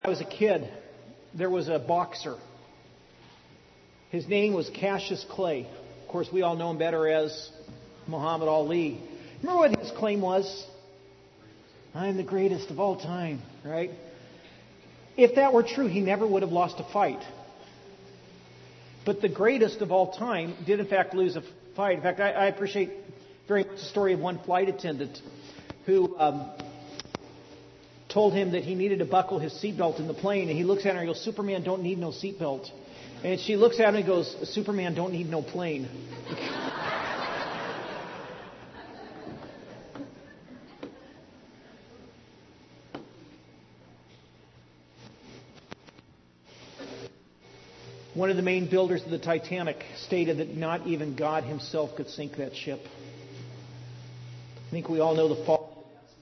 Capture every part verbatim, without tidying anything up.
I was a kid, there was a boxer. His name was Cassius Clay. Of course, we all know him better as Muhammad Ali. Remember what his claim was? I'm the greatest of all time, right? If that were true, he never would have lost a fight. But the greatest of all time did, in fact, lose a fight. In fact, I, I appreciate very much the story of one flight attendant who um, told him that he needed to buckle his seatbelt in the plane. And he looks at her and goes, Superman don't need no seatbelt. And she looks at him and goes, Superman don't need no plane. One of the main builders of the Titanic stated that not even God himself could sink that ship. I think we all know the fall.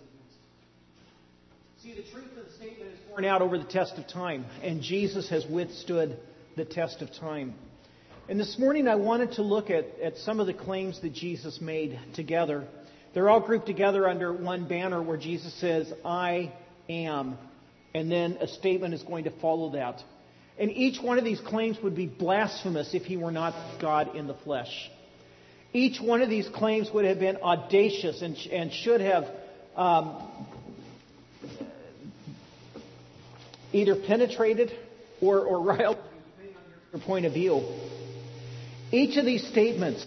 See, the truth of the statement is borne out over the test of time, and Jesus has withstood the test of time. And this morning I wanted to look at, at some of the claims that Jesus made together. They're all grouped together under one banner where Jesus says, I am, and then a statement is going to follow that. And each one of these claims would be blasphemous if he were not God in the flesh. Each one of these claims would have been audacious and, and should have um, either penetrated or, or riled, depending on your point of view. Each of these statements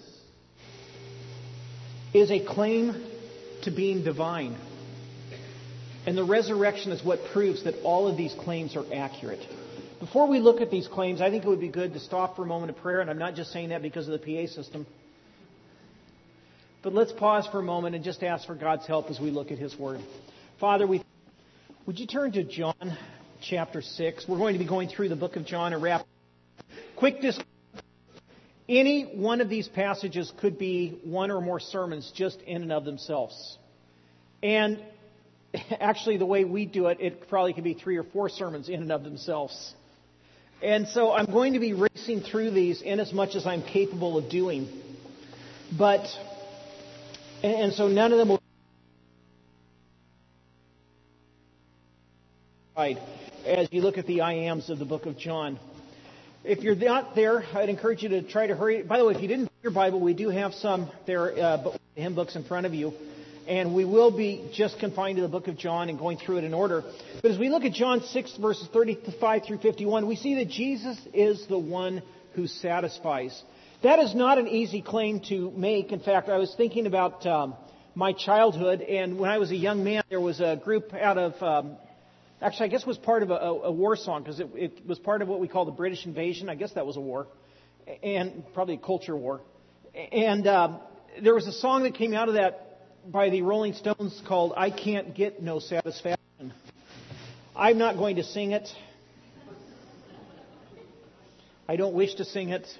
is a claim to being divine. And the resurrection is what proves that all of these claims are accurate. Before we look at these claims, I think it would be good to stop for a moment of prayer, and I'm not just saying that because of the P A system. But let's pause for a moment and just ask for God's help as we look at His Word. Father, we would you turn to John chapter six? We're going to be going through the book of John and wrap. Quick disclaimer. Any one of these passages could be one or more sermons just in and of themselves. And actually, the way we do it, it probably could be three or four sermons in and of themselves. And so I'm going to be racing through these in as much as I'm capable of doing. But, and so none of them will be as you look at the I ams of the book of John. If you're not there, I'd encourage you to try to hurry. By the way, if you didn't get your Bible, we do have some there, uh, hymn books in front of you. And we will be just confined to the book of John and going through it in order. But as we look at John six, verses thirty-five through fifty-one, we see that Jesus is the one who satisfies. That is not an easy claim to make. In fact, I was thinking about um, my childhood, and when I was a young man, there was a group out of, um, actually I guess it was part of a, a war song, because it, it was part of what we call the British invasion. I guess that was a war, and probably a culture war. And um, there was a song that came out of that by the Rolling Stones called I Can't Get No Satisfaction. I'm not going to sing it. I don't wish to sing it.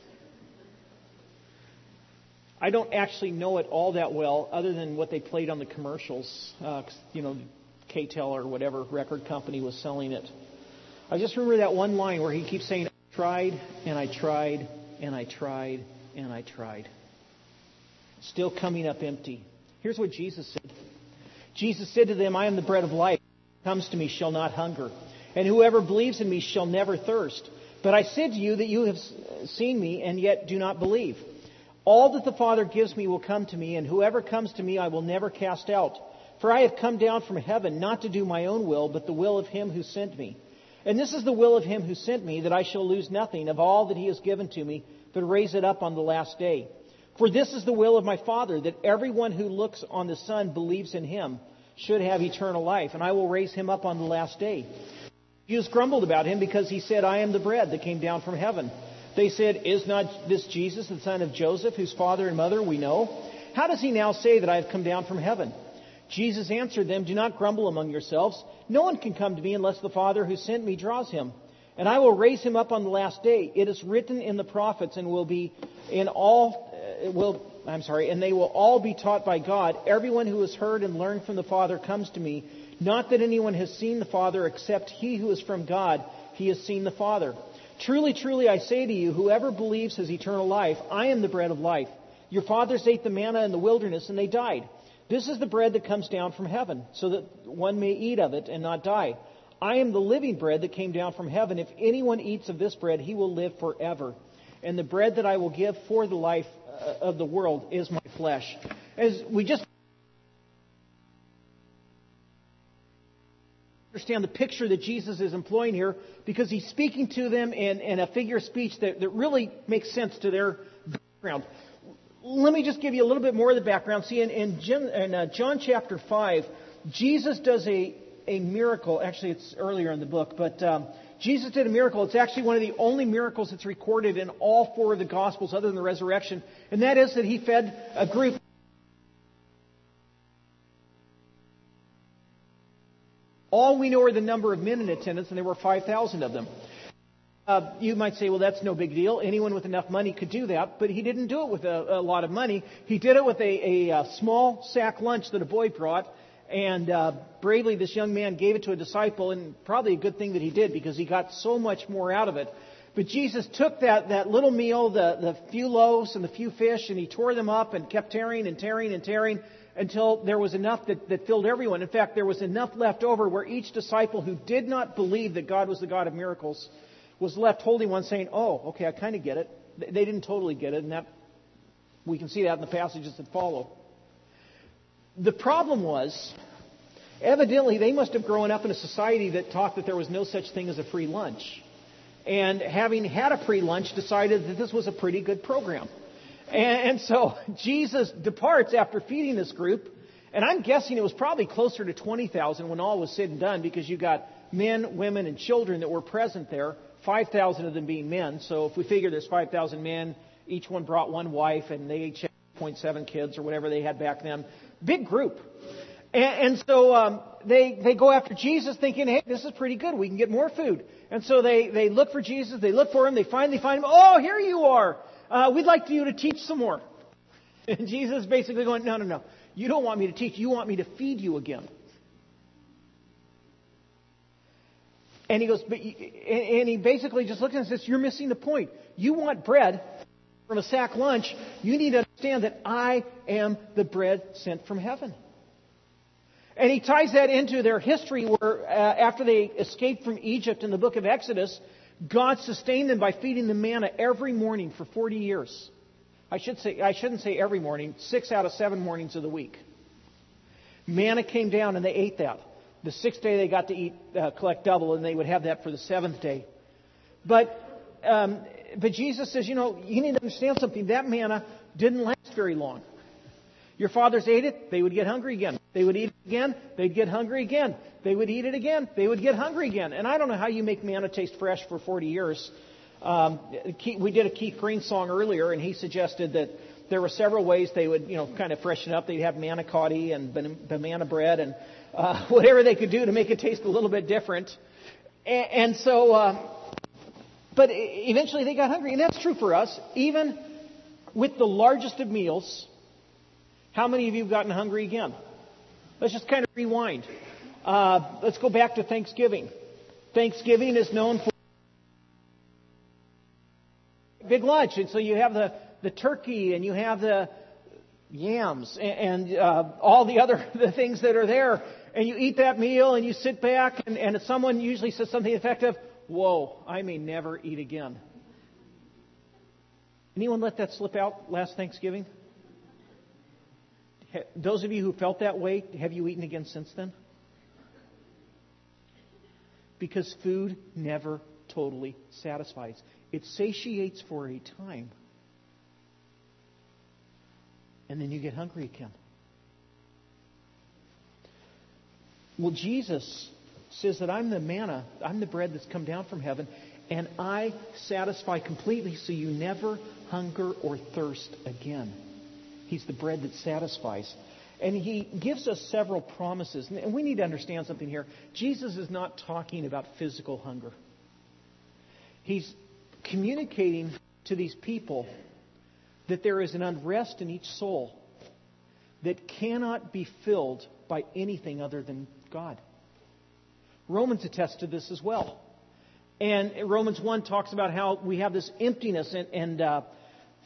I don't actually know it all that well other than what they played on the commercials. Uh, you know, K-Tel or whatever record company was selling it. I just remember that one line where he keeps saying, I tried and I tried and I tried and I tried. Still coming up empty. Here's what Jesus said. Jesus said to them, I am the bread of life. Whoever comes to me shall not hunger, and whoever believes in me shall never thirst. But I said to you that you have seen me and yet do not believe. All that the Father gives me will come to me, and whoever comes to me I will never cast out. For I have come down from heaven not to do my own will, but the will of him who sent me. And this is the will of him who sent me, that I shall lose nothing of all that he has given to me, but raise it up on the last day. For this is the will of my Father, that everyone who looks on the Son believes in him should have eternal life, and I will raise him up on the last day. Jews grumbled about him because he said, I am the bread that came down from heaven. They said, is not this Jesus, the son of Joseph, whose father and mother we know? How does he now say that I have come down from heaven? Jesus answered them, do not grumble among yourselves. No one can come to me unless the Father who sent me draws him. And I will raise him up on the last day. It is written in the prophets and will be in all... It will, I'm sorry, and they will all be taught by God. Everyone who has heard and learned from the Father comes to me. Not that anyone has seen the Father except he who is from God. He has seen the Father. Truly, truly, I say to you, whoever believes has eternal life. I am the bread of life. Your fathers ate the manna in the wilderness and they died. This is the bread that comes down from heaven, so that one may eat of it and not die. I am the living bread that came down from heaven. If anyone eats of this bread, he will live forever. And the bread that I will give for the life of the world is my flesh. As we just understand the picture that Jesus is employing here, because he's speaking to them in, in a figure of speech that, that really makes sense to their background. Let me just give you a little bit more of the background. See, in, in, John, in uh, John chapter five, Jesus does a, a miracle. Actually, it's earlier in the book, but um, Jesus did a miracle. It's actually one of the only miracles that's recorded in all four of the Gospels other than the resurrection. And that is that he fed a group. All we know are the number of men in attendance, and there were five thousand of them. Uh, you might say, well, that's no big deal. Anyone with enough money could do that. But he didn't do it with a, a lot of money. He did it with a, a, a small sack lunch that a boy brought. And uh, bravely, this young man gave it to a disciple. And probably a good thing that he did, because he got so much more out of it. But Jesus took that, that little meal, the, the few loaves and the few fish, and he tore them up and kept tearing and tearing and tearing until there was enough that, that filled everyone. In fact, there was enough left over where each disciple who did not believe that God was the God of miracles was left holding one, saying, oh, okay, I kind of get it. They didn't totally get it, and that we can see that in the passages that follow. The problem was, evidently, they must have grown up in a society that taught that there was no such thing as a free lunch. And having had a free lunch, decided that this was a pretty good program. And, and so Jesus departs after feeding this group, and I'm guessing it was probably closer to twenty thousand when all was said and done, because you got men, women, and children that were present there. five thousand of them being men. So if we figure there's five thousand men, each one brought one wife, and they each had zero point seven kids or whatever they had back then. Big group. And, and so um, they they go after Jesus thinking, hey, this is pretty good. We can get more food. And so they, they look for Jesus. They look for him. They finally find him. Oh, here you are. Uh, we'd like you to teach some more. And Jesus is basically going, no, no, no. You don't want me to teach. You want me to feed you again. And he goes, but, and he basically just looks at him and says, you're missing the point. You want bread from a sack lunch. You need to understand that I am the bread sent from heaven. And he ties that into their history where uh, after they escaped from Egypt in the book of Exodus, God sustained them by feeding them manna every morning for forty years. I should say, I shouldn't say every morning, six out of seven mornings of the week. Manna came down and they ate that. The sixth day they got to eat, uh, collect double, and they would have that for the seventh day. But, um, but Jesus says, you know, you need to understand something. That manna didn't last very long. Your fathers ate it, they would get hungry again. They would eat it again, they'd get hungry again. They would eat it again, they would get hungry again. And I don't know how you make manna taste fresh for forty years. Um, we did a Keith Green song earlier, and he suggested that there were several ways they would, you know, kind of freshen up. They'd have manicotti and banana bread and uh, whatever they could do to make it taste a little bit different. And, and so, uh, but eventually they got hungry. And that's true for us. Even with the largest of meals, how many of you have gotten hungry again? Let's just kind of rewind. Uh, let's go back to Thanksgiving. Thanksgiving is known for big lunch. And so you have the, the turkey, and you have the yams, and, and uh, all the other the things that are there. And you eat that meal, and you sit back, and, and someone usually says something effective, whoa, I may never eat again. Anyone let that slip out last Thanksgiving? Those of you who felt that way, have you eaten again since then? Because food never totally satisfies. It satiates for a time. And then you get hungry again. Well, Jesus says that I'm the manna, I'm the bread that's come down from heaven, and I satisfy completely so you never hunger or thirst again. He's the bread that satisfies. And he gives us several promises. And we need to understand something here. Jesus is not talking about physical hunger. He's communicating to these people that there is an unrest in each soul that cannot be filled by anything other than God. Romans attest to this as well. And Romans one talks about how we have this emptiness and, and uh,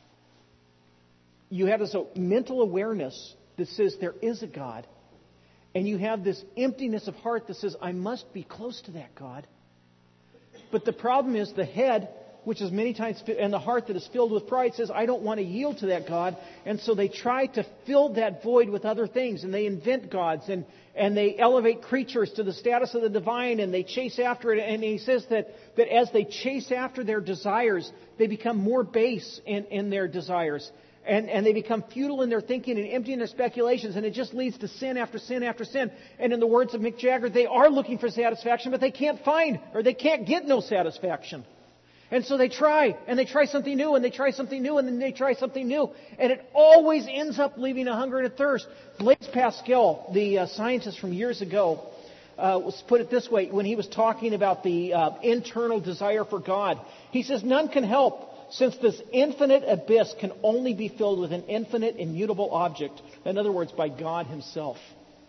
you have this mental awareness that says there is a God, And you have this emptiness of heart that says, I must be close to that God. But the problem is the head, which is many times, and the heart that is filled with pride says, I don't want to yield to that God. And so they try to fill that void with other things. And they invent gods. And, and they elevate creatures to the status of the divine. And they chase after it. And he says that, that as they chase after their desires, they become more base in, in their desires. And, and they become futile in their thinking and empty in their speculations. And it just leads to sin after sin after sin. And in the words of Mick Jagger, they are looking for satisfaction, but they can't find, or they can't get no satisfaction. And so they try, and they try something new, and they try something new, and then they try something new. And it always ends up leaving a hunger and a thirst. Blaise Pascal, the uh, scientist from years ago, uh, was put it this way when he was talking about the uh, internal desire for God. He says, none can help, since this infinite abyss can only be filled with an infinite, immutable object. In other words, by God Himself.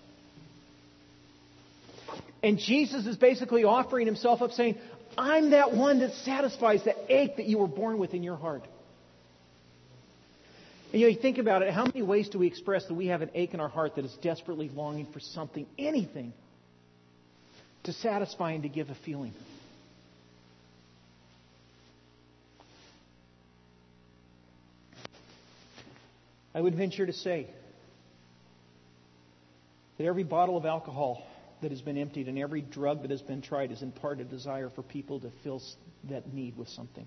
And Jesus is basically offering Himself up, saying, I'm that one that satisfies that ache that you were born with in your heart. And you know, you think about it, how many ways do we express that we have an ache in our heart that is desperately longing for something, anything, to satisfy and to give a feeling? I would venture to say that every bottle of alcohol that has been emptied and every drug that has been tried is in part a desire for people to fill that need with something.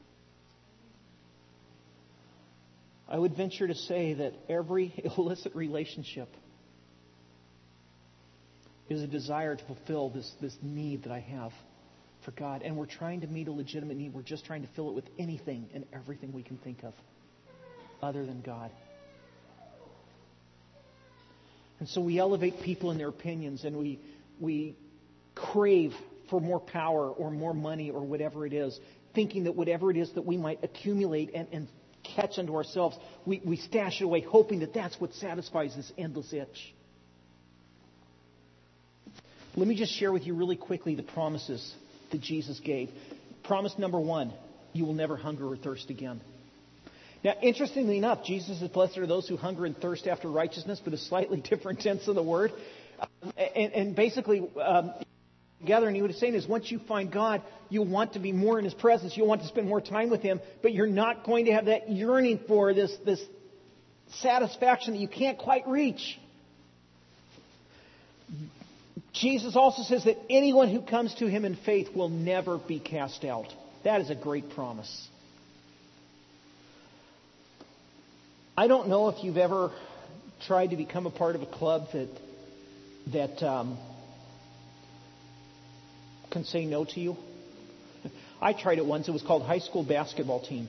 I would venture to say that every illicit relationship is a desire to fulfill this, this need that I have for God. And we're trying to meet a legitimate need. We're just trying to fill it with anything and everything we can think of other than God. And so we elevate people in their opinions, and we we crave for more power or more money or whatever it is, thinking that whatever it is that we might accumulate and, and catch unto ourselves, we, we stash it away, hoping that that's what satisfies this endless itch. Let me just share with you really quickly the promises that Jesus gave. Promise number one, you will never hunger or thirst again. Now, interestingly enough, Jesus says, blessed are those who hunger and thirst after righteousness, but a slightly different tense of the word. Um, and, and basically, um, together, and he was saying is once you find God, you want to be more in His presence. You want to spend more time with Him, but you're not going to have that yearning for this, this satisfaction that you can't quite reach. Jesus also says that anyone who comes to Him in faith will never be cast out. That is a great promise. I don't know if you've ever tried to become a part of a club that that um, can say no to you. I tried it once. It was called High School Basketball Team.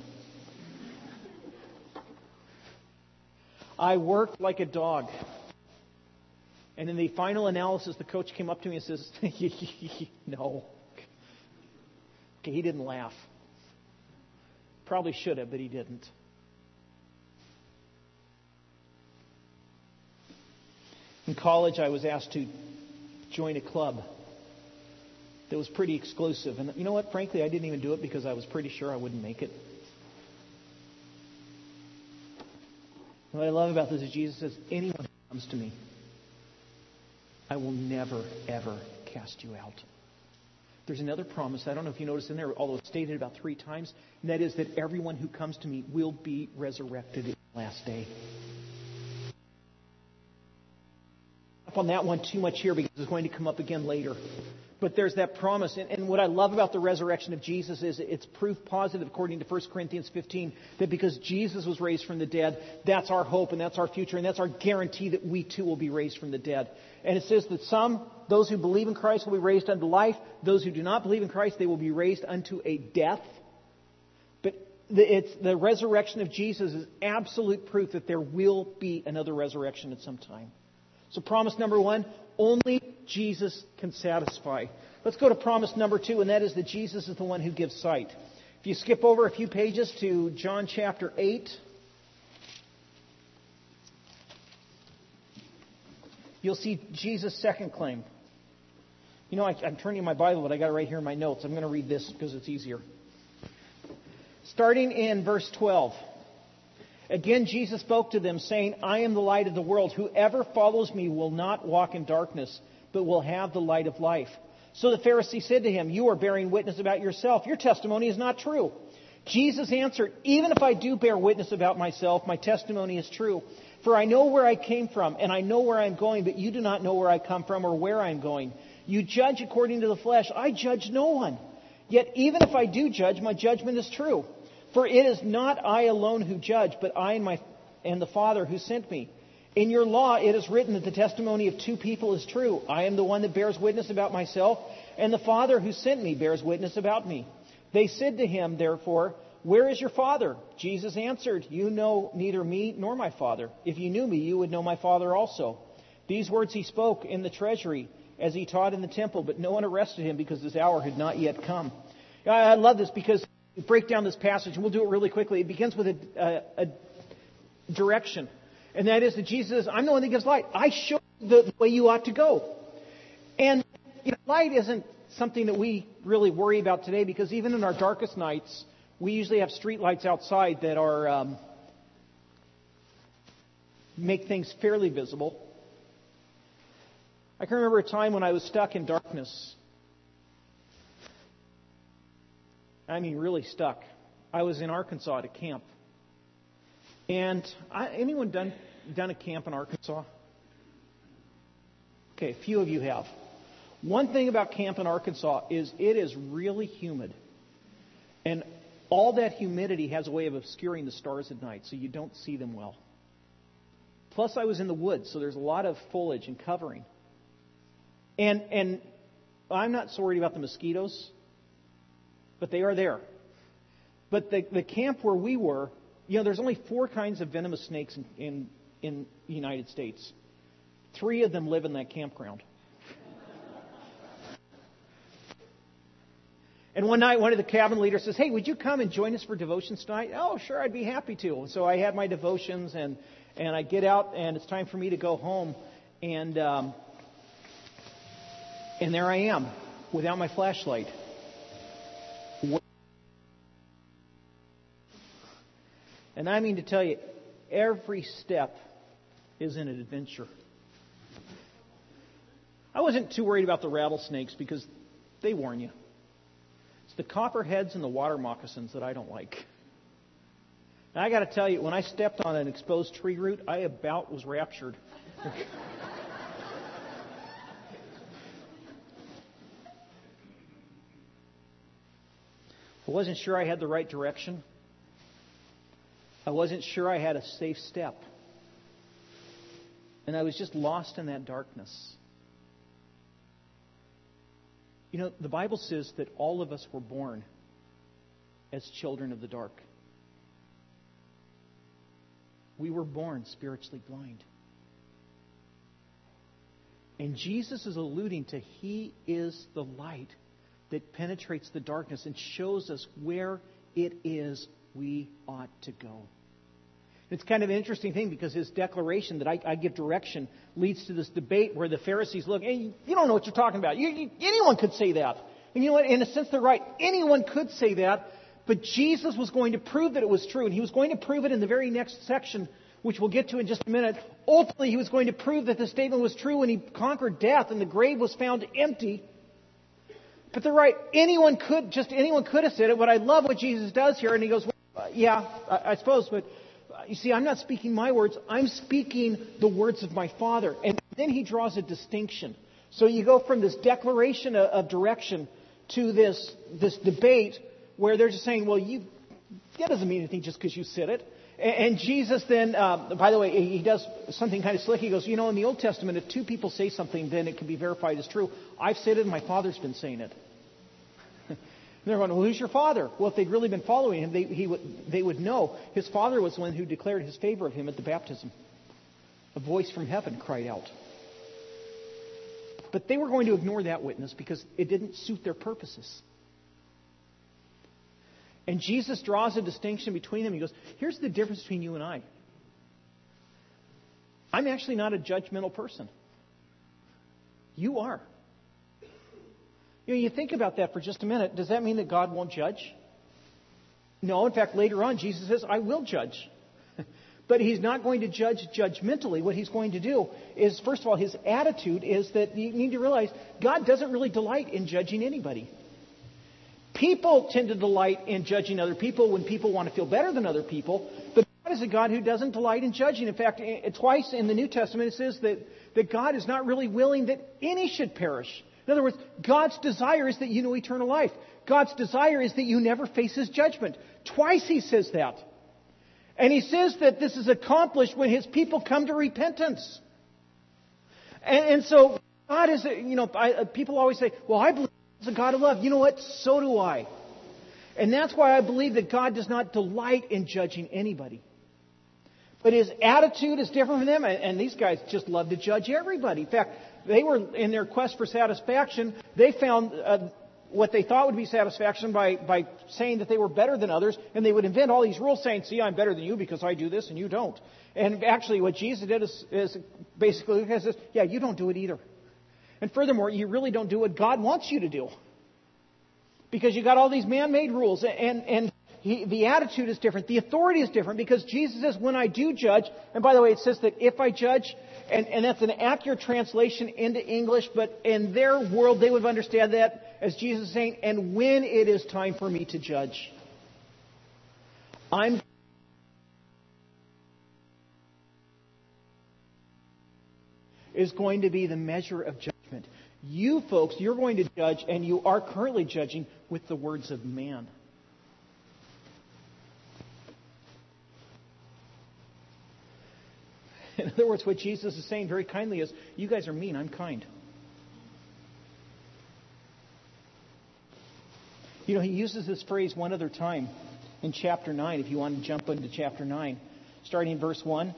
I worked like a dog. And in the final analysis, the coach came up to me and says, no. Okay, he didn't laugh. Probably should have, but he didn't. In college, I was asked to join a club that was pretty exclusive. And you know what? Frankly, I didn't even do it because I was pretty sure I wouldn't make it. And what I love about this is Jesus says, anyone who comes to me, I will never, ever cast you out. There's another promise, I don't know if you noticed in there, although it's stated about three times, and that is that everyone who comes to me will be resurrected in the last day. On that one too much here because it's going to come up again later. But there's that promise. And, and what I love about the resurrection of Jesus is it's proof positive, according to First Corinthians fifteen, that because Jesus was raised from the dead, that's our hope and that's our future and that's our guarantee that we too will be raised from the dead. And it says that some, those who believe in Christ will be raised unto life. Those who do not believe in Christ, they will be raised unto a death. But the, it's, the resurrection of Jesus is absolute proof that there will be another resurrection at some time. So promise number one, only Jesus can satisfy. Let's go to promise number two, and that is that Jesus is the one who gives sight. If you skip over a few pages to John chapter eight, you'll see Jesus' second claim. You know, I, I'm turning my Bible, but I got it right here in my notes. I'm going to read this because it's easier. Starting in verse twelve. Again, Jesus spoke to them, saying, I am the light of the world. Whoever follows me will not walk in darkness, but will have the light of life. So the Pharisee said to him, you are bearing witness about yourself. Your testimony is not true. Jesus answered, even if I do bear witness about myself, my testimony is true. For I know where I came from, and I know where I am going, but you do not know where I come from or where I am going. You judge according to the flesh. I judge no one. Yet even if I do judge, my judgment is true. For it is not I alone who judge, but I and my and the Father who sent me. In your law it is written that the testimony of two people is true. I am the one that bears witness about myself, and the Father who sent me bears witness about me. They said to him, therefore, where is your Father? Jesus answered, you know neither me nor my Father. If you knew me, you would know my Father also. These words he spoke in the treasury as he taught in the temple, but no one arrested him because his hour had not yet come. I love this because we break down this passage, and we'll do it really quickly. It begins with a, a, a direction. And that is that Jesus says, I'm the one that gives light. I show you the way you ought to go. And you know, light isn't something that we really worry about today, because even in our darkest nights, we usually have street lights outside that are um, make things fairly visible. I can remember a time when I was stuck in darkness. I mean, really stuck. I was in Arkansas at a camp. And I, anyone done done a camp in Arkansas? Okay, a few of you have. One thing about camp in Arkansas is it is really humid. And all that humidity has a way of obscuring the stars at night, so you don't see them well. Plus, I was in the woods, so there's a lot of foliage and covering. And and I'm not so worried about the mosquitoes, but they are there. But the, the camp where we were, you know, there's only four kinds of venomous snakes in, in, in the United States. Three of them live in that campground. And one night, one of the cabin leaders says, hey, would you come and join us for devotions tonight? Oh, sure, I'd be happy to. So I had my devotions, and, and I get out, and it's time for me to go home. And um, and there I am, without my flashlight. And I mean to tell you, every step is an adventure. I wasn't too worried about the rattlesnakes because they warn you. It's the copperheads and the water moccasins that I don't like. And I got to tell you, when I stepped on an exposed tree root, I about was raptured. I wasn't sure I had the right direction. I wasn't sure I had a safe step. And I was just lost in that darkness. You know, the Bible says that all of us were born as children of the dark. We were born spiritually blind. And Jesus is alluding to He is the light that penetrates the darkness and shows us where it is we ought to go. It's kind of an interesting thing because his declaration that I, I give direction leads to this debate where the Pharisees look, hey, you don't know what you're talking about. You, you, anyone could say that. And you know what? In a sense, they're right. Anyone could say that. But Jesus was going to prove that it was true. And he was going to prove it in the very next section, which we'll get to in just a minute. Ultimately, he was going to prove that the statement was true when he conquered death and the grave was found empty. But they're right. Anyone could, just anyone could have said it. But I love what Jesus does here. And he goes, well, yeah, I, I suppose, but you see, I'm not speaking my words. I'm speaking the words of my Father. And then he draws a distinction. So you go from this declaration of, of direction to this this debate where they're just saying, well, you that doesn't mean anything just because you said it. And, and Jesus then, um, by the way, he does something kind of slick. He goes, you know, in the Old Testament, if two people say something, then it can be verified as true. I've said it and my Father's been saying it. And they're going, well, who's your father? Well, if they'd really been following him, they, he would, they would know. His father was the one who declared his favor of him at the baptism. A voice from heaven cried out. But they were going to ignore that witness because it didn't suit their purposes. And Jesus draws a distinction between them. He goes, here's the difference between you and I. I'm actually not a judgmental person. You are. You know, you think about that for just a minute. Does that mean that God won't judge? No. In fact, later on, Jesus says, I will judge. But he's not going to judge judgmentally. What he's going to do is, first of all, his attitude is that you need to realize God doesn't really delight in judging anybody. People tend to delight in judging other people when people want to feel better than other people. But God is a God who doesn't delight in judging. In fact, twice in the New Testament it says that, that God is not really willing that any should perish. In other words, God's desire is that you know eternal life. God's desire is that you never face His judgment. Twice He says that. And He says that this is accomplished when His people come to repentance. And, and so God is, a, you know, I, people always say, well, I believe He's a God of love. You know what? So do I. And that's why I believe that God does not delight in judging anybody. But His attitude is different from them. And these guys just love to judge everybody. In fact, they were in their quest for satisfaction. They found uh, what they thought would be satisfaction by, by saying that they were better than others. And they would invent all these rules saying, see, I'm better than you because I do this and you don't. And actually what Jesus did is, is basically he says, yeah, you don't do it either. And furthermore, you really don't do what God wants you to do. Because you got all these man-made rules. And, and he, the attitude is different. The authority is different. Because Jesus says, when I do judge, and by the way, it says that if I judge, and, and that's an accurate translation into English, but in their world, they would understand that as Jesus is saying, and when it is time for me to judge, I'm is going to be the measure of judgment. You folks, you're going to judge, and you are currently judging with the words of man. In other words, what Jesus is saying very kindly is, you guys are mean, I'm kind. You know, He uses this phrase one other time in chapter nine, if you want to jump into chapter nine, starting in verse one.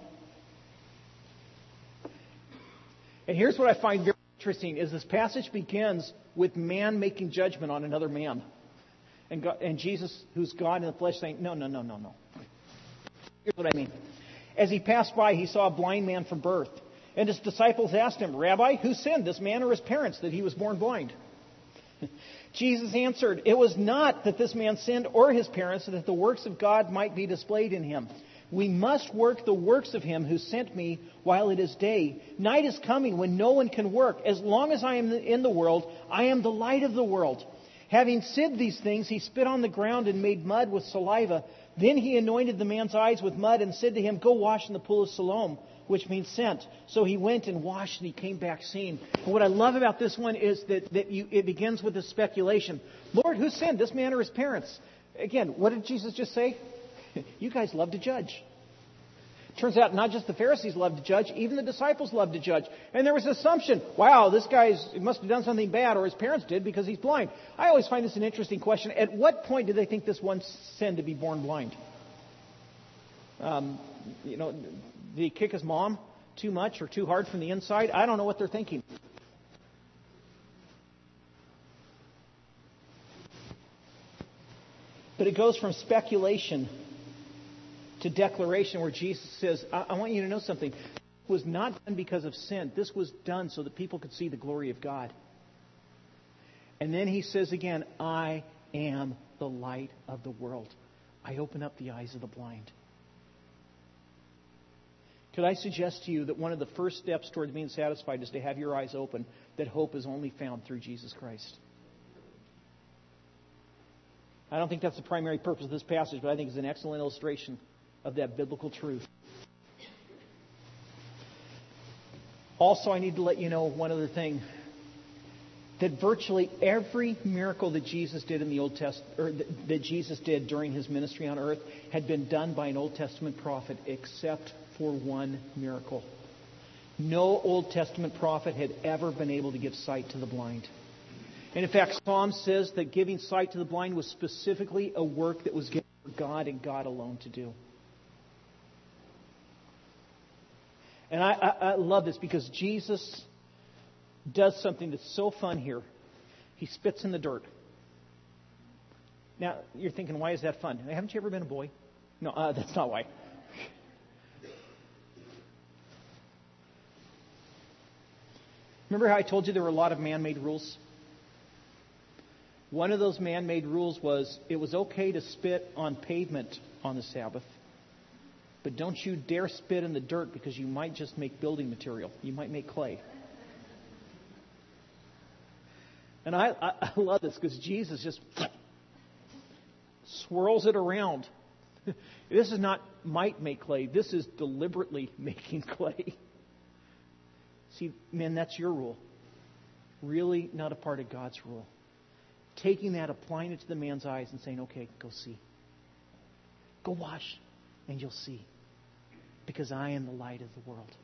And here's what I find very interesting, is this passage begins with man making judgment on another man. And, God, and Jesus, who's God in the flesh, saying, no, no, no, no, no. Here's what I mean. As He passed by, He saw a blind man from birth. And His disciples asked Him, Rabbi, who sinned, this man or his parents, that he was born blind? Jesus answered, it was not that this man sinned or his parents, that the works of God might be displayed in him. We must work the works of Him who sent me while it is day. Night is coming when no one can work. As long as I am in the world, I am the light of the world. Having said these things, He spit on the ground and made mud with saliva. Then He anointed the man's eyes with mud and said to him, go wash in the pool of Siloam, which means sent. So he went and washed and he came back seeing. And what I love about this one is that, that you, it begins with a speculation. Lord, who sinned, this man or his parents? Again, what did Jesus just say? You guys love to judge. Turns out not just the Pharisees love to judge, even the disciples love to judge. And there was an assumption, wow, this guy must have done something bad, or his parents did because he's blind. I always find this an interesting question. At what point did they think this one sinned to be born blind? Um, you know, did he kick his mom too much or too hard from the inside? I don't know what they're thinking. But it goes from speculation to declaration where Jesus says, I, I want you to know something. This was not done because of sin. This was done so that people could see the glory of God. And then He says again, I am the light of the world. I open up the eyes of the blind. Could I suggest to you that one of the first steps towards being satisfied is to have your eyes open, that hope is only found through Jesus Christ? I don't think that's the primary purpose of this passage, but I think it's an excellent illustration of that biblical truth. Also, I need to let you know one other thing. That virtually every miracle that Jesus did in the Old Testament, or that Jesus did during His ministry on earth, had been done by an Old Testament prophet, except for one miracle. No Old Testament prophet had ever been able to give sight to the blind. And in fact, Psalm says that giving sight to the blind was specifically a work that was given for God and God alone to do. And I, I, I love this because Jesus does something that's so fun here. He spits in the dirt. Now, you're thinking, why is that fun? Haven't you ever been a boy? No, uh, that's not why. Remember how I told you there were a lot of man-made rules? One of those man-made rules was it was okay to spit on pavement on the Sabbath. But don't you dare spit in the dirt, because you might just make building material. You might make clay. And I, I, I love this, because Jesus just swirls it around. This is not might make clay. This is deliberately making clay. See, man, that's your rule. Really not a part of God's rule. Taking that, applying it to the man's eyes and saying, okay, go see. Go wash and you'll see. Because I am the light of the world.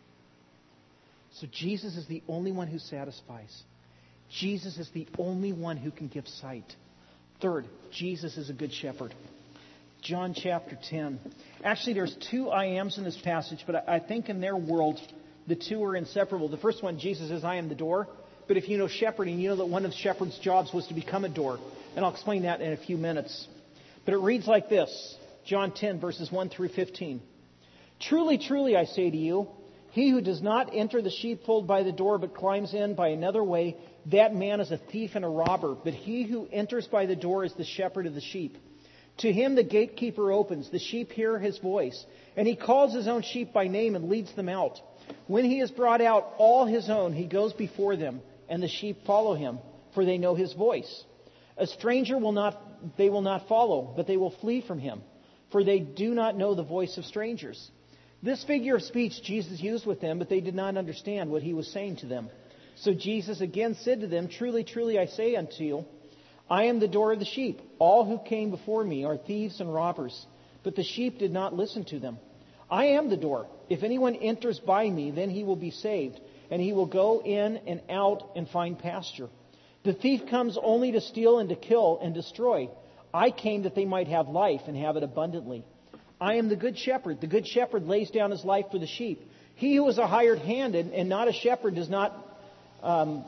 So Jesus is the only one who satisfies. Jesus is the only one who can give sight. Third, Jesus is a good shepherd. John chapter ten. Actually, there's two I ams in this passage, but I think in their world, the two are inseparable. The first one, Jesus says, I am the door. But if you know shepherding, you know that one of the shepherd's jobs was to become a door. And I'll explain that in a few minutes. But it reads like this. John ten, verses one through fifteen. Truly, truly, I say to you, he who does not enter the sheepfold by the door, but climbs in by another way, that man is a thief and a robber. But he who enters by the door is the shepherd of the sheep. To him the gatekeeper opens. The sheep hear his voice. And he calls his own sheep by name and leads them out. When he has brought out all his own, he goes before them. And the sheep follow him, for they know his voice. A stranger will not, they will not follow, but they will flee from him, for they do not know the voice of strangers. This figure of speech Jesus used with them, but they did not understand what he was saying to them. So Jesus again said to them, Truly, truly, I say unto you, I am the door of the sheep. All who came before me are thieves and robbers, but the sheep did not listen to them. I am the door. If anyone enters by me, then he will be saved, and he will go in and out and find pasture. The thief comes only to steal and to kill and destroy. I came that they might have life and have it abundantly. I am the good shepherd. The good shepherd lays down his life for the sheep. He who is a hired hand and, and not a shepherd does not um,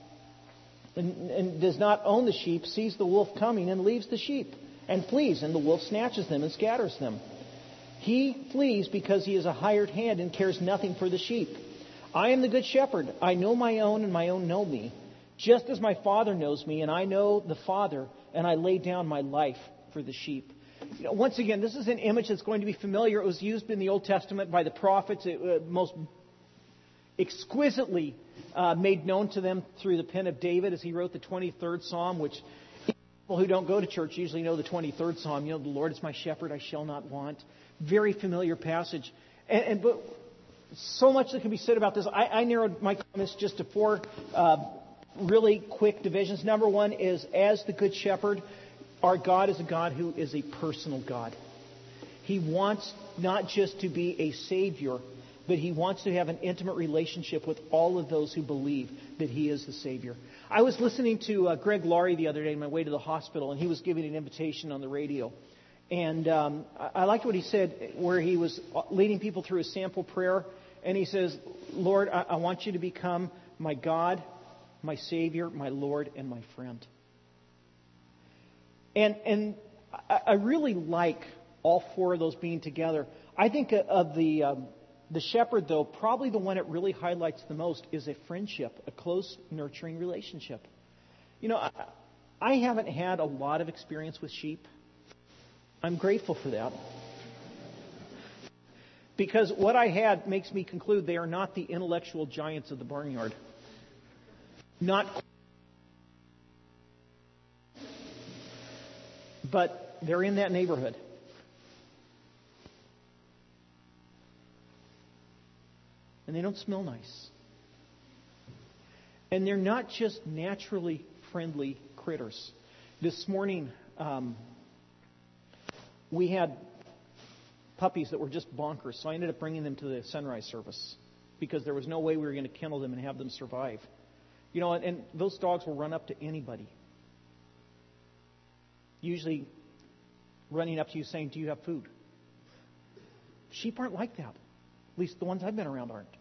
and, and does not own the sheep, sees the wolf coming and leaves the sheep and flees, and the wolf snatches them and scatters them. He flees because he is a hired hand and cares nothing for the sheep. I am the good shepherd. I know my own, and my own know me, just as my Father knows me, and I know the Father, and I lay down my life for the sheep. You know, once again, this is an image that's going to be familiar. It was used in the Old Testament by the prophets. It uh, most exquisitely uh, made known to them through the pen of David as he wrote the twenty-third Psalm, which people who don't go to church usually know the twenty-third Psalm. You know, the Lord is my shepherd, I shall not want. Very familiar passage. And, and but so much that can be said about this. I, I narrowed my comments just to four uh, really quick divisions. Number one is, as the Good Shepherd, our God is a God who is a personal God. He wants not just to be a Savior, but He wants to have an intimate relationship with all of those who believe that He is the Savior. I was listening to uh, Greg Laurie the other day on my way to the hospital, and he was giving an invitation on the radio. And um, I, I liked what he said, where he was leading people through a sample prayer. And he says, Lord, I, I want you to become my God, my Savior, my Lord, and my friend. And and I, I really like all four of those being together. I think of the um, the shepherd, though, probably the one it really highlights the most is a friendship, a close, nurturing relationship. You know, I, I haven't had a lot of experience with sheep. I'm grateful for that. Because what I had makes me conclude they are not the intellectual giants of the barnyard. Not, but they're in that neighborhood. And they don't smell nice. And they're not just naturally friendly critters. This morning, um, we had puppies that were just bonkers, so I ended up bringing them to the sunrise service because there was no way we were going to kennel them and have them survive. You know, and, and those dogs will run up to anybody. Usually running up to you saying, do you have food? Sheep aren't like that. At least the ones I've been around aren't.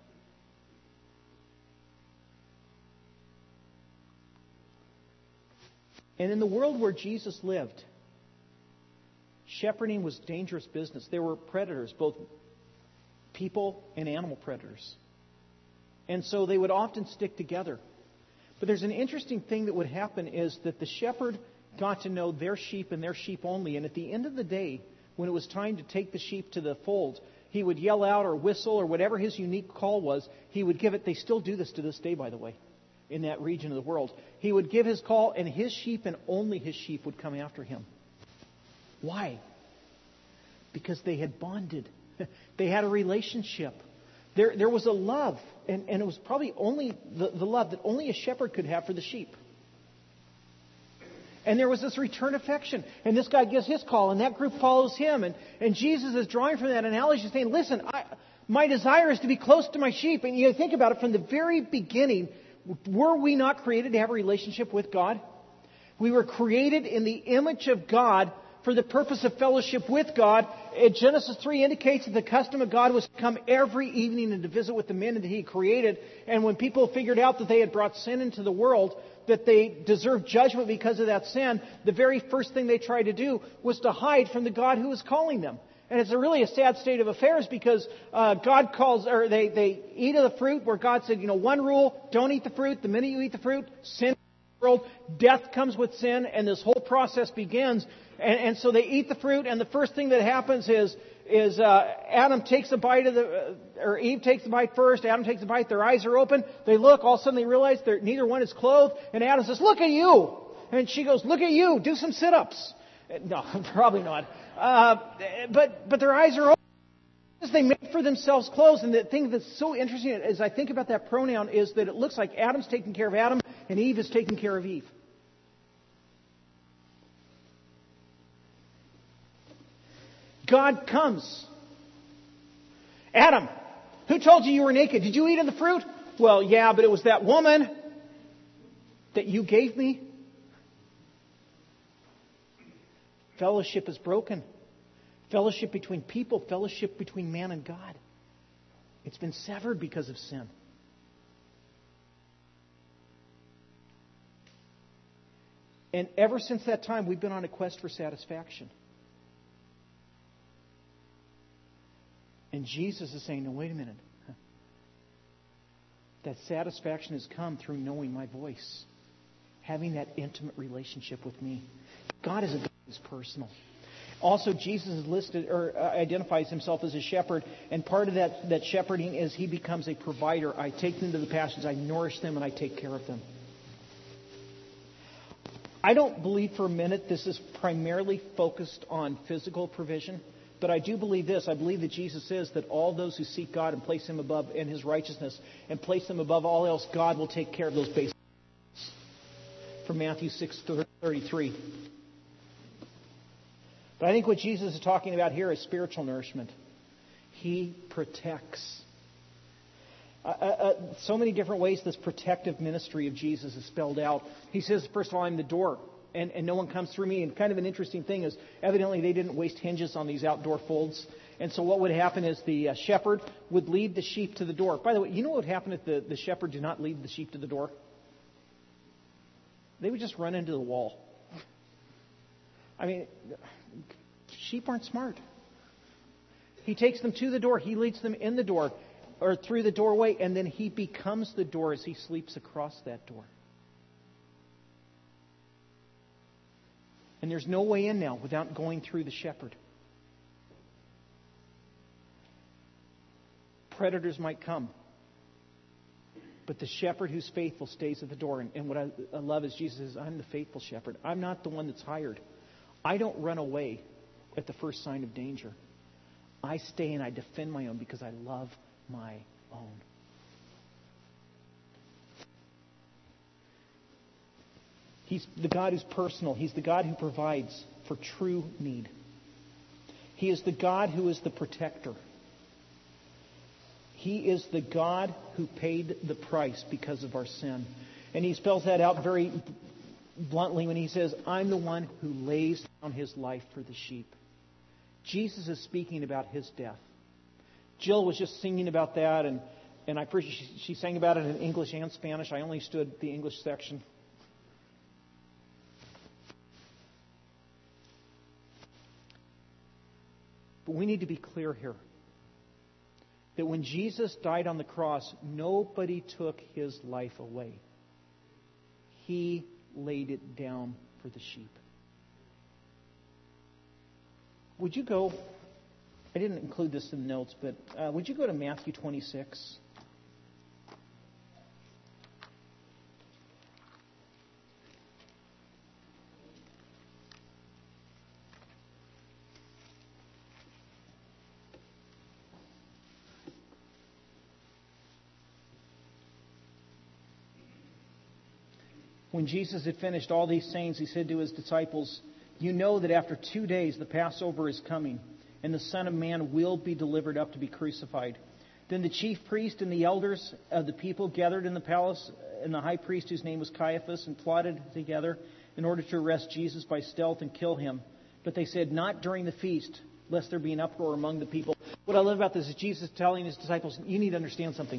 And in the world where Jesus lived, shepherding was dangerous business. There were predators, both people and animal predators. And so they would often stick together. But there's an interesting thing that would happen is that the shepherd got to know their sheep and their sheep only. And at the end of the day, when it was time to take the sheep to the fold, he would yell out or whistle or whatever his unique call was. He would give it. They still do this to this day, by the way, in that region of the world. He would give his call, and his sheep and only his sheep would come after him. Why? Because they had bonded. They had a relationship. There, there was a love, and, and it was probably only the, the love that only a shepherd could have for the sheep. And there was this return affection. And this guy gives his call, and that group follows him. And, and Jesus is drawing from that analogy, saying, listen, I, my desire is to be close to my sheep. And you think about it, from the very beginning, were we not created to have a relationship with God? We were created in the image of God for the purpose of fellowship with God. Genesis three indicates that the custom of God was to come every evening and to visit with the men that He created. And when people figured out that they had brought sin into the world, that they deserved judgment because of that sin, the very first thing they tried to do was to hide from the God who was calling them. And it's a really a sad state of affairs, because uh, God calls, or they, they eat of the fruit where God said, you know, one rule, don't eat the fruit. The minute you eat the fruit, sin in the world, death comes with sin, and this whole process begins. And, and so they eat the fruit, and the first thing that happens is is uh, Adam takes a bite of the, uh, or Eve takes the bite first. Adam takes a bite. Their eyes are open. They look. All of a sudden they realize they're, neither one is clothed. And Adam says, "Look at you!" And she goes, "Look at you! Do some sit-ups." No, probably not. Uh, but but their eyes are open. They made for themselves clothes. And the thing that's so interesting as I think about that pronoun is that it looks like Adam's taking care of Adam and Eve is taking care of Eve. God comes. Adam, who told you you were naked? Did you eat of the fruit? Well, yeah, but it was that woman that you gave me. Fellowship is broken. Fellowship between people, fellowship between man and God. It's been severed because of sin. And ever since that time, we've been on a quest for satisfaction. And Jesus is saying, no, wait a minute. That satisfaction has come through knowing my voice. Having that intimate relationship with me. God is a God who's personal. Also, Jesus is listed or identifies himself as a shepherd. And part of that, that shepherding is he becomes a provider. I take them to the pastures, I nourish them, and I take care of them. I don't believe for a minute this is primarily focused on physical provision. But I do believe this. I believe that Jesus says that all those who seek God and place Him above in His righteousness and place Him above all else, God will take care of those basic needs. From Matthew six thirty-three. But I think what Jesus is talking about here is spiritual nourishment. He protects. Uh, uh, so many different ways this protective ministry of Jesus is spelled out. He says, first of all, I'm the door. And, and no one comes through me. And kind of an interesting thing is, evidently they didn't waste hinges on these outdoor folds. And so what would happen is the uh, shepherd would lead the sheep to the door. By the way, you know what would happen if the, the shepherd did not lead the sheep to the door? They would just run into the wall. I mean, sheep aren't smart. He takes them to the door. He leads them in the door or through the doorway. And then he becomes the door as he sleeps across that door. And there's no way in now without going through the shepherd. Predators might come. But the shepherd who's faithful stays at the door. And, and what I, I love is Jesus says, I'm the faithful shepherd. I'm not the one that's hired. I don't run away at the first sign of danger. I stay and I defend my own because I love my own. He's the God who's personal. He's the God who provides for true need. He is the God who is the protector. He is the God who paid the price because of our sin. And he spells that out very bluntly when he says, I'm the one who lays down his life for the sheep. Jesus is speaking about his death. Jill was just singing about that, and, and I appreciate she, she sang about it in English and Spanish. I only stood the English section. But we need to be clear here that when Jesus died on the cross, nobody took his life away. He laid it down for the sheep. would you go, I didn't include this in the notes, but uh, would you go to Matthew twenty-six? When Jesus had finished all these sayings, he said to his disciples, "You know that after two days the Passover is coming, and the Son of Man will be delivered up to be crucified." Then the chief priest and the elders of the people gathered in the palace, and the high priest, whose name was Caiaphas, and plotted together in order to arrest Jesus by stealth and kill him. But they said, "Not during the feast, lest there be an uproar among the people." What I love about this is Jesus telling his disciples, you need to understand something.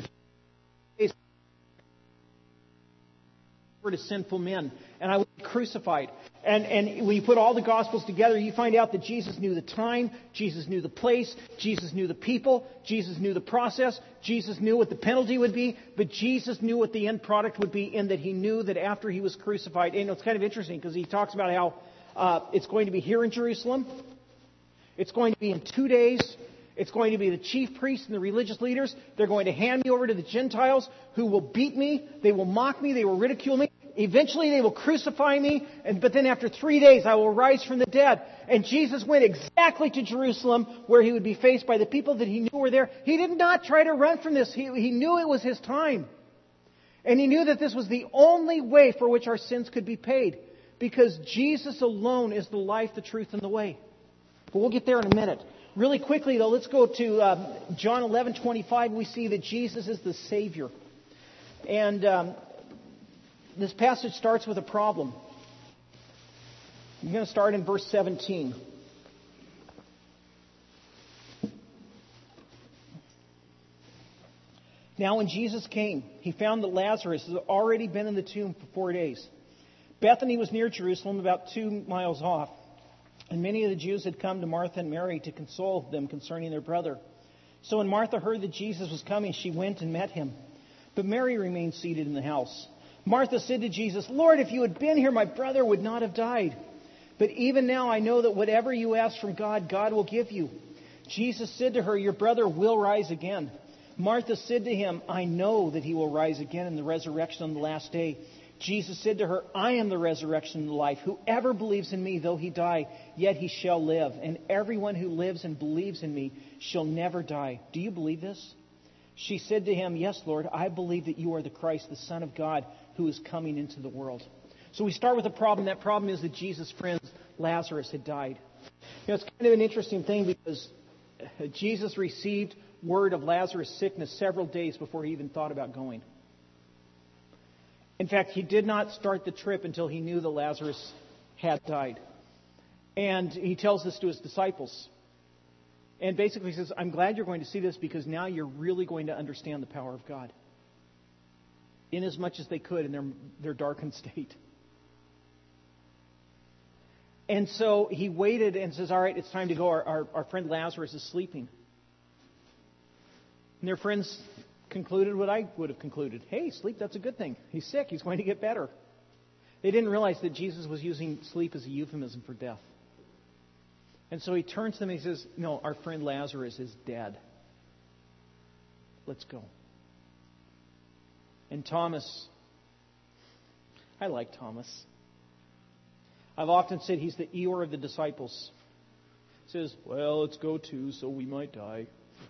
To sinful men, and I will be crucified. And, and when you put all the Gospels together, you find out that Jesus knew the time, Jesus knew the place, Jesus knew the people, Jesus knew the process, Jesus knew what the penalty would be, but Jesus knew what the end product would be, in that he knew that after he was crucified, and it's kind of interesting because he talks about how uh, it's going to be here in Jerusalem, it's going to be in two days, it's going to be the chief priests and the religious leaders. They're going to hand me over to the Gentiles, who will beat me. They will mock me. They will ridicule me. Eventually they will crucify me. And, but then after three days I will rise from the dead. And Jesus went exactly to Jerusalem, where he would be faced by the people that he knew were there. He did not try to run from this. He, he knew it was his time. And he knew that this was the only way for which our sins could be paid. Because Jesus alone is the life, the truth, and the way. But we'll get there in a minute. Really quickly, though, let's go to um, John eleven twenty-five. We see that Jesus is the Savior. And um, this passage starts with a problem. I'm going to start in verse seventeen. Now when Jesus came, he found that Lazarus had already been in the tomb for four days. Bethany was near Jerusalem, about two miles off. And many of the Jews had come to Martha and Mary to console them concerning their brother. So when Martha heard that Jesus was coming, she went and met him. But Mary remained seated in the house. Martha said to Jesus, "Lord, if you had been here, my brother would not have died. But even now I know that whatever you ask from God, God will give you." Jesus said to her, "Your brother will rise again." Martha said to him, "I know that he will rise again in the resurrection on the last day." Jesus said to her, "I am the resurrection and the life. Whoever believes in me, though he die, yet he shall live. And everyone who lives and believes in me shall never die. Do you believe this?" She said to him, "Yes, Lord, I believe that you are the Christ, the Son of God, who is coming into the world." So we start with a problem. That problem is that Jesus' friend Lazarus had died. You know, it's kind of an interesting thing, because Jesus received word of Lazarus' sickness several days before he even thought about going. In fact, he did not start the trip until he knew that Lazarus had died. And he tells this to his disciples. And basically he says, "I'm glad you're going to see this, because now you're really going to understand the power of God." Inasmuch as they could in their, their darkened state. And so he waited and says, "All right, it's time to go. Our, our, our friend Lazarus is sleeping." And their friends concluded what I would have concluded. Hey, sleep, that's a good thing. He's sick. He's going to get better. They didn't realize that Jesus was using sleep as a euphemism for death. And so he turns to them and he says, "No, our friend Lazarus is dead. Let's go." And Thomas, I like Thomas. I've often said he's the Eeyore of the disciples. He says, "Well, let's go too, so we might die."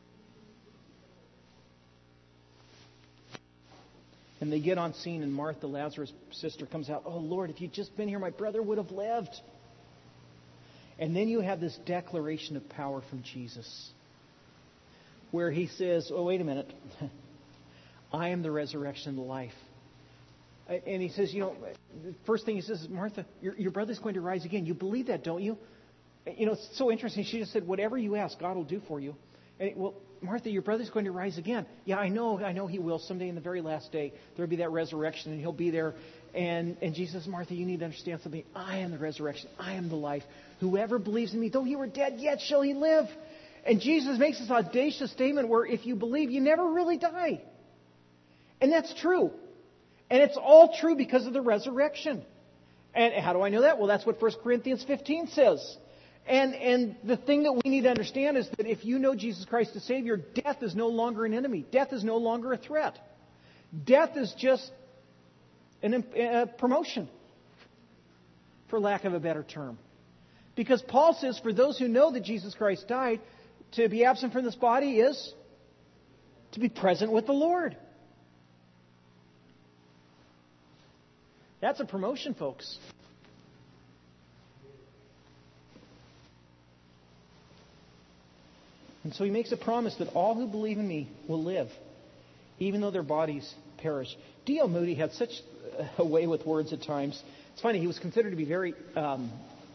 And they get on scene, and Martha, Lazarus' sister, comes out. "Oh, Lord, if you'd just been here, my brother would have lived." And then you have this declaration of power from Jesus, where he says, "Oh, wait a minute. I am the resurrection and the life." And he says, you know, the first thing he says is, "Martha, your, your brother's going to rise again. You believe that, don't you?" You know, it's so interesting. She just said, "Whatever you ask, God will do for you." And it, well, "Martha, your brother's going to rise again." "Yeah, I know, I know he will. Someday in the very last day, there'll be that resurrection and he'll be there." And, and Jesus says, "Martha, you need to understand something. I am the resurrection. I am the life. Whoever believes in me, though he were dead, yet shall he live." And Jesus makes this audacious statement where if you believe, you never really die. And that's true. And it's all true because of the resurrection. And how do I know that? Well, that's what First Corinthians fifteen says. And, and the thing that we need to understand is that if you know Jesus Christ as Savior, death is no longer an enemy. Death is no longer a threat. Death is just an, a promotion, for lack of a better term. Because Paul says for those who know that Jesus Christ died, to be absent from this body is to be present with the Lord. That's a promotion, folks. And so he makes a promise that all who believe in me will live, even though their bodies perish. D L Moody had such a way with words at times. It's funny, he was considered to be very... Um,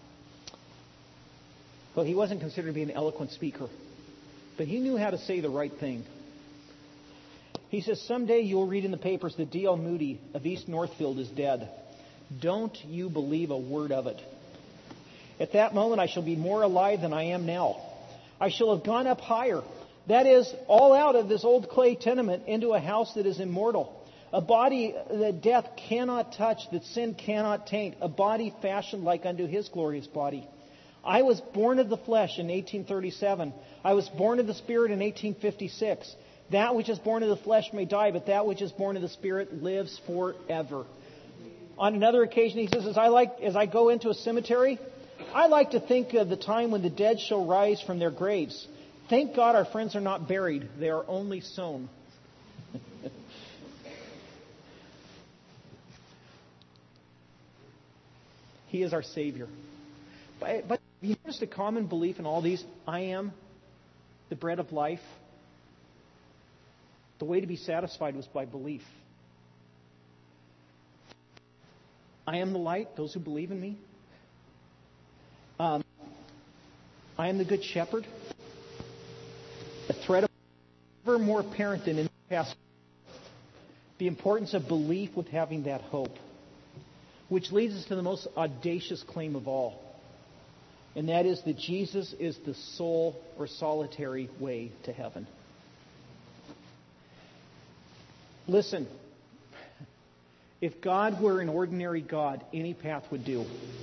well, he wasn't considered to be an eloquent speaker, but he knew how to say the right thing. He says, someday you'll read in the papers that D L Moody of East Northfield is dead. Don't you believe a word of it. At that moment, I shall be more alive than I am now. I shall have gone up higher. That is, all out of this old clay tenement into a house that is immortal. A body that death cannot touch, that sin cannot taint. A body fashioned like unto His glorious body. I was born of the flesh in eighteen thirty-seven. I was born of the Spirit in eighteen fifty-six. That which is born of the flesh may die, but that which is born of the Spirit lives forever. On another occasion, he says, as I like, as I go into a cemetery, I like to think of the time when the dead shall rise from their graves. Thank God our friends are not buried. They are only sown. He is our Savior. But, but you notice the common belief in all these? I am the bread of life. The way to be satisfied was by belief. I am the light, those who believe in me. Um, I am the good shepherd. A thread of ever more apparent than in the past. The importance of belief with having that hope. Which leads us to the most audacious claim of all. And that is that Jesus is the sole or solitary way to heaven. Listen, if God were an ordinary God, any path would do.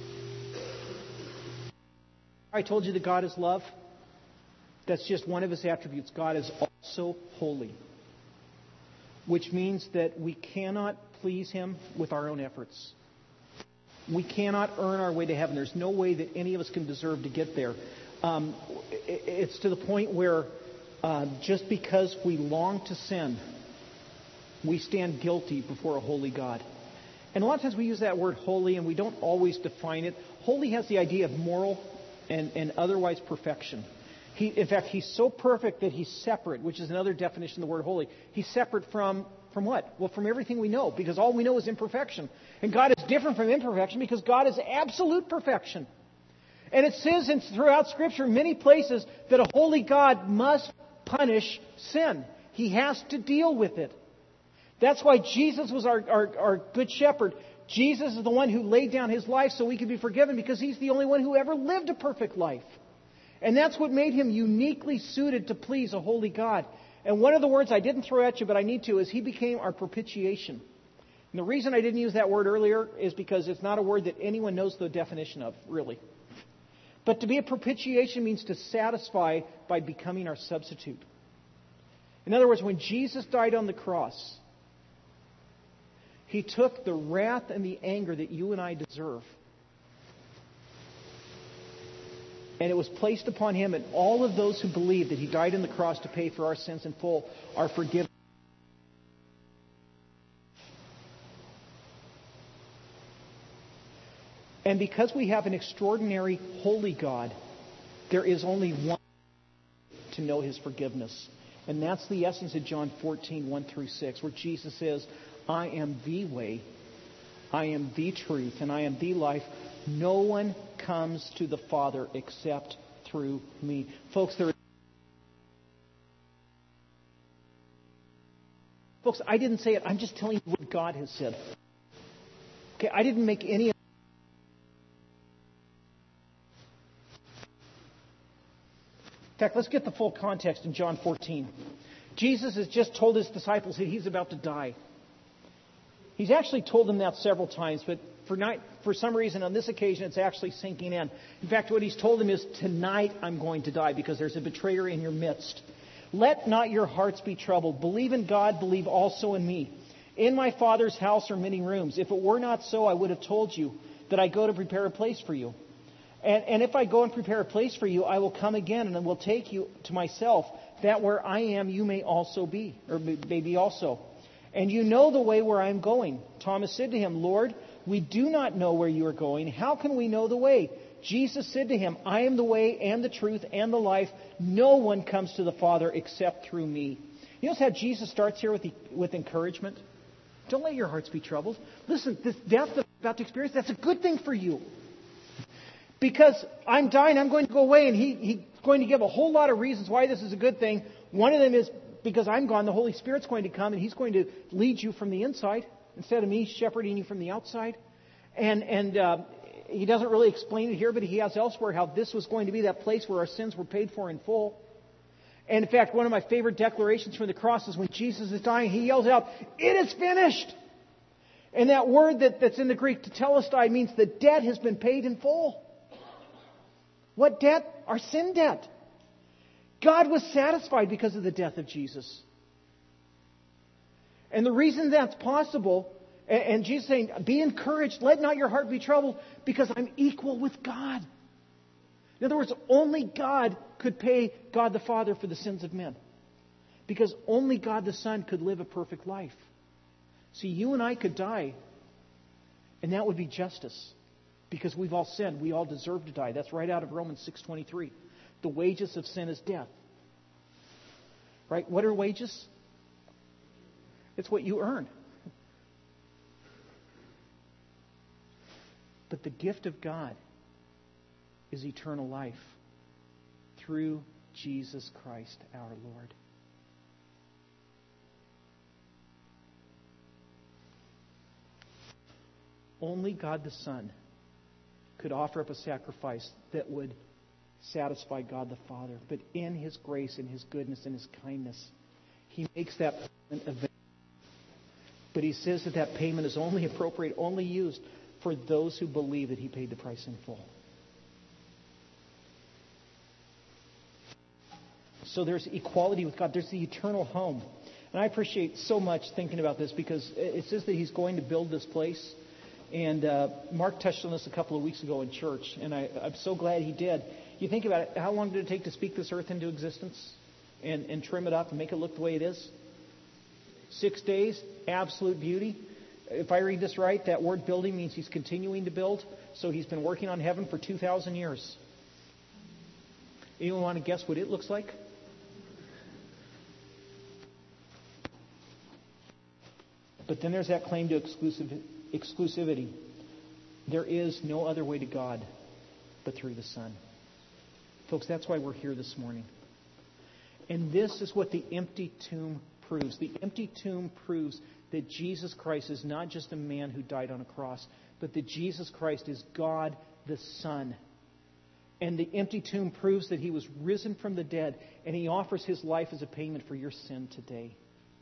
I told you that God is love. That's just one of His attributes. God is also holy. Which means that we cannot please Him with our own efforts. We cannot earn our way to heaven. There's no way that any of us can deserve to get there. Um, it's to the point where uh, just because we long to sin, we stand guilty before a holy God. And a lot of times we use that word holy and we don't always define it. Holy has the idea of moral and, and otherwise perfection. He, in fact, He's so perfect that He's separate, which is another definition of the word holy. He's separate from, from what? Well, from everything we know, because all we know is imperfection. And God is different from imperfection because God is absolute perfection. And it says in, throughout Scripture, many places, that a holy God must punish sin. He has to deal with it. That's why Jesus was our, our, our good shepherd. Jesus is the one who laid down His life so we could be forgiven, because He's the only one who ever lived a perfect life. And that's what made Him uniquely suited to please a holy God. And one of the words I didn't throw at you, but I need to, is He became our propitiation. And the reason I didn't use that word earlier is because it's not a word that anyone knows the definition of, really. But to be a propitiation means to satisfy by becoming our substitute. In other words, when Jesus died on the cross, He took the wrath and the anger that you and I deserve. And it was placed upon Him, and all of those who believe that He died on the cross to pay for our sins in full are forgiven. And because we have an extraordinary holy God, there is only one way to know His forgiveness. And that's the essence of John fourteen, one through six, where Jesus says, I am the way, I am the truth, and I am the life. No one comes to the Father except through me. Folks, there is... Folks, I didn't say it. I'm just telling you what God has said. Okay, I didn't make any... In fact, let's get the full context in John fourteen. Jesus has just told His disciples that He's about to die. He's actually told them that several times, but for, not, for some reason on this occasion it's actually sinking in. In fact, what he's told them is, tonight I'm going to die because there's a betrayer in your midst. Let not your hearts be troubled. Believe in God, believe also in me. In my Father's house are many rooms. If it were not so, I would have told you that I go to prepare a place for you. And, and if I go and prepare a place for you, I will come again and will take you to myself, that where I am you may also be, or may be also. And you know the way where I am going. Thomas said to him, Lord, we do not know where you are going. How can we know the way? Jesus said to him, I am the way and the truth and the life. No one comes to the Father except through me. You notice how Jesus starts here with, the, with encouragement? Don't let your hearts be troubled. Listen, this death that I'm about to experience, that's a good thing for you. Because I'm dying, I'm going to go away, and he, he's going to give a whole lot of reasons why this is a good thing. One of them is because I'm gone, the Holy Spirit's going to come, and He's going to lead you from the inside instead of me shepherding you from the outside. And and uh, He doesn't really explain it here, but He has elsewhere how this was going to be that place where our sins were paid for in full. And in fact, one of my favorite declarations from the cross is when Jesus is dying, He yells out, "It is finished!" And that word that, that's in the Greek, tetelestai, means the debt has been paid in full. What debt? Our sin debt. God was satisfied because of the death of Jesus. And the reason that's possible, and, and Jesus saying, be encouraged, let not your heart be troubled, because I'm equal with God. In other words, only God could pay God the Father for the sins of men. Because only God the Son could live a perfect life. See, you and I could die, and that would be justice. Because we've all sinned. We all deserve to die. That's right out of Romans six twenty-three. The wages of sin is death. Right? What are wages? It's what you earn. But the gift of God is eternal life through Jesus Christ our Lord. Only God the Son could offer up a sacrifice that would satisfy God the Father. But in His grace and His goodness and His kindness, He makes that payment available. But He says that that payment is only appropriate, only used for those who believe that He paid the price in full. So there's equality with God. There's the eternal home. And I appreciate so much thinking about this because it says that He's going to build this place. And uh, Mark touched on this a couple of weeks ago in church, and I, I'm so glad he did. You think about it, how long did it take to speak this earth into existence and, and trim it up and make it look the way it is? Six days, absolute beauty. If I read this right, that word building means He's continuing to build. So He's been working on heaven for two thousand years. Anyone want to guess what it looks like? But then there's that claim to exclusive, exclusivity. There is no other way to God but through the Son. Folks, that's why we're here this morning. And this is what the empty tomb proves. The empty tomb proves that Jesus Christ is not just a man who died on a cross, but that Jesus Christ is God the Son. And the empty tomb proves that He was risen from the dead, and He offers His life as a payment for your sin today.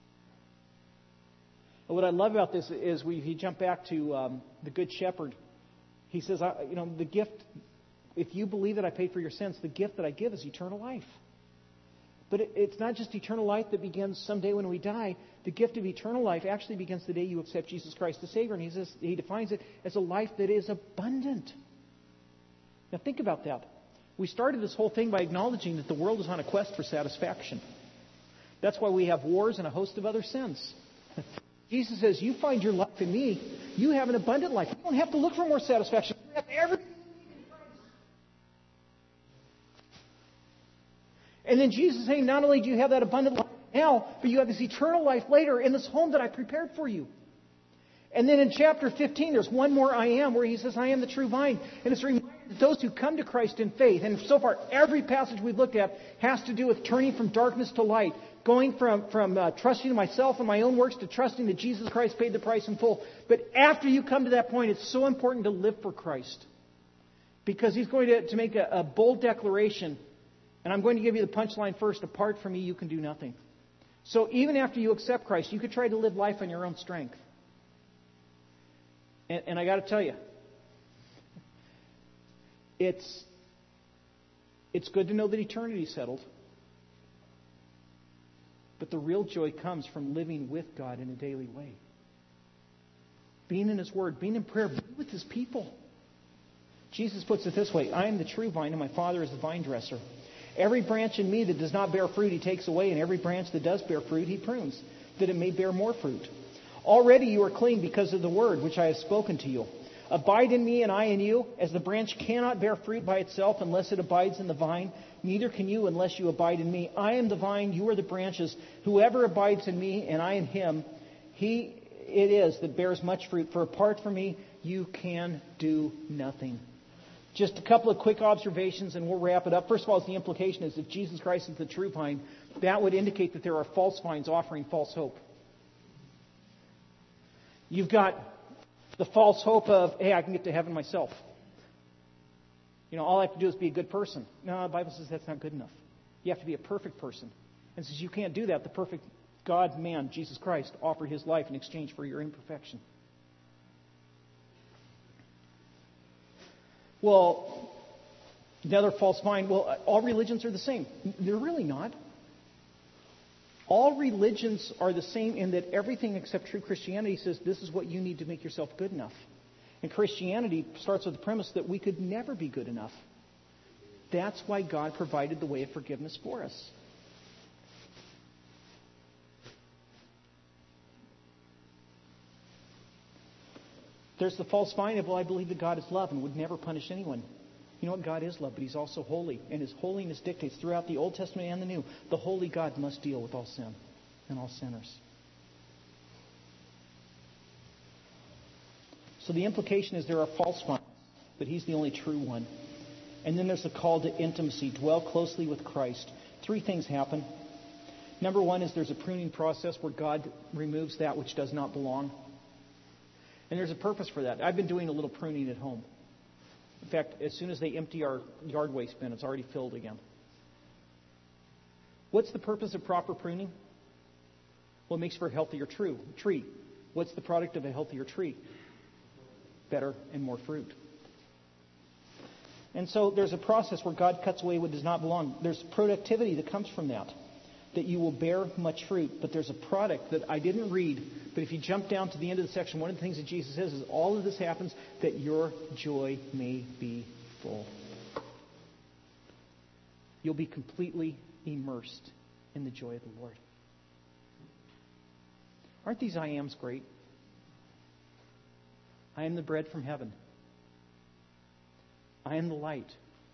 What I love about this is we, if you jump back to um, the Good Shepherd, he says, I, you know, the gift, if you believe that I paid for your sins, the gift that I give is eternal life. But it, it's not just eternal life that begins someday when we die. The gift of eternal life actually begins the day you accept Jesus Christ as Savior. And he says, he defines it as a life that is abundant. Now think about that. We started this whole thing by acknowledging that the world is on a quest for satisfaction. That's why we have wars and a host of other sins. Jesus says, you find your life in me, you have an abundant life. You don't have to look for more satisfaction. You have everything you need in Christ. And then Jesus is saying, not only do you have that abundant life now, but you have this eternal life later in this home that I prepared for you. And then in chapter fifteen, there's one more I am, where He says, I am the true vine. And it's a reminder that those who come to Christ in faith, and so far every passage we've looked at has to do with turning from darkness to light, going from, from uh, trusting in myself and my own works to trusting that Jesus Christ paid the price in full. But after you come to that point, it's so important to live for Christ. Because He's going to, to make a, a bold declaration. And I'm going to give you the punchline first. Apart from me, you can do nothing. So even after you accept Christ, you could try to live life on your own strength. And, and I got to tell you, it's it's good to know that eternity's settled. But the real joy comes from living with God in a daily way. Being in His Word, being in prayer, being with His people. Jesus puts it this way, I am the true vine and my Father is the vine dresser. Every branch in me that does not bear fruit He takes away, and every branch that does bear fruit He prunes, that it may bear more fruit. Already you are clean because of the word which I have spoken to you. Abide in me and I in you, as the branch cannot bear fruit by itself unless it abides in the vine, neither can you unless you abide in me. I am the vine, you are the branches. Whoever abides in me and I in him, he it is that bears much fruit. For apart from me, you can do nothing. Just a couple of quick observations and we'll wrap it up. First of all, the implication is if Jesus Christ is the true vine, that would indicate that there are false vines offering false hope. You've got the false hope of, hey, I can get to heaven myself. You know, all I have to do is be a good person. No, the Bible says that's not good enough. You have to be a perfect person. And since you can't do that, the perfect God, man, Jesus Christ, offered His life in exchange for your imperfection. Well, another false vine, well, all religions are the same. They're really not. All religions are the same in that everything except true Christianity says this is what you need to make yourself good enough. And Christianity starts with the premise that we could never be good enough. That's why God provided the way of forgiveness for us. There's the false vine of, well, I believe that God is love and would never punish anyone. You know what? God is love, but He's also holy. And His holiness dictates throughout the Old Testament and the New, the holy God must deal with all sin and all sinners. So the implication is there are false vines, but He's the only true one. And then there's the call to intimacy. Dwell closely with Christ. Three things happen. Number one is there's a pruning process where God removes that which does not belong. And there's a purpose for that. I've been doing a little pruning at home. In fact, as soon as they empty our yard waste bin, it's already filled again. What's the purpose of proper pruning? Well, it makes for a healthier tree. What's the product of a healthier tree? Better and more fruit. And so there's a process where God cuts away what does not belong. There's productivity that comes from that, that you will bear much fruit. But there's a product that I didn't read, but if you jump down to the end of the section, one of the things that Jesus says is all of this happens that your joy may be full. You'll be completely immersed in the joy of the Lord. Aren't these I ams great? I am the bread from heaven. I am the light.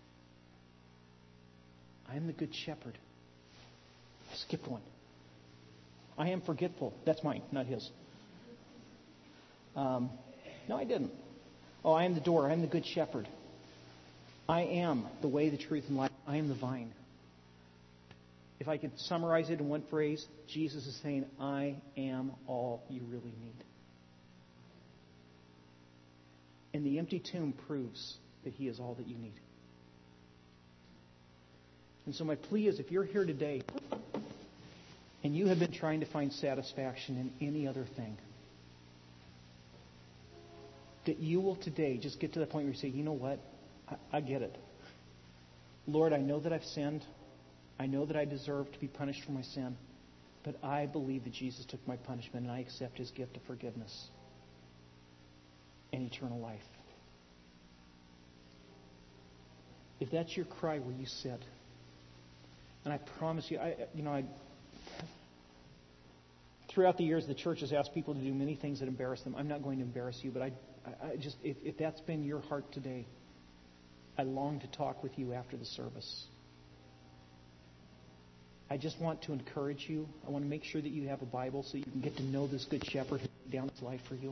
I am the good shepherd. I skipped one. I am forgetful. That's mine, not his. Um, no, I didn't. Oh, I am the door. I am the good shepherd. I am the way, the truth, and life. I am the vine. If I could summarize it in one phrase, Jesus is saying, I am all you really need. And the empty tomb proves that He is all that you need. And so my plea is, if you're here today and you have been trying to find satisfaction in any other thing, that you will today just get to the point where you say, you know what? I, I get it. Lord, I know that I've sinned. I know that I deserve to be punished for my sin. But I believe that Jesus took my punishment and I accept His gift of forgiveness and eternal life. If that's your cry where you sit, and I promise you, I, you know, I, throughout the years, the church has asked people to do many things that embarrass them. I'm not going to embarrass you, but I, I just, if, if that's been your heart today, I long to talk with you after the service. I just want to encourage you. I want to make sure that you have a Bible so you can get to know this good shepherd who laid down his life for you.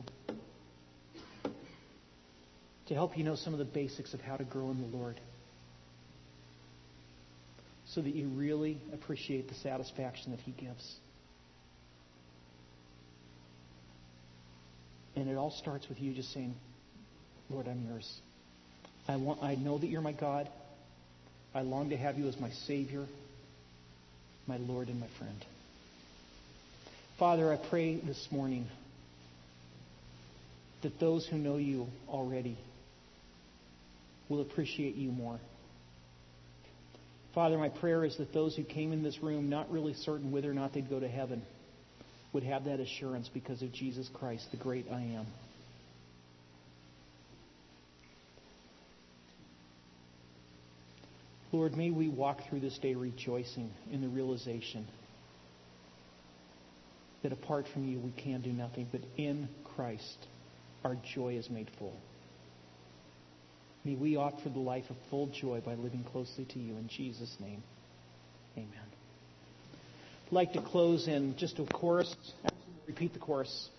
To help you know some of the basics of how to grow in the Lord. So that you really appreciate the satisfaction that He gives. And it all starts with you just saying, Lord, I'm yours. I want, I know that you're my God. I long to have you as my Savior, my Lord, and my friend. Father, I pray this morning that those who know you already will appreciate you more. Father, my prayer is that those who came in this room not really certain whether or not they'd go to heaven would have that assurance because of Jesus Christ, the great I am. Lord, may we walk through this day rejoicing in the realization that apart from you we can do nothing, but in Christ our joy is made full. May we opt for the life of full joy by living closely to you. In Jesus' name, amen. I'd like to close in just a chorus. Actually, repeat the chorus.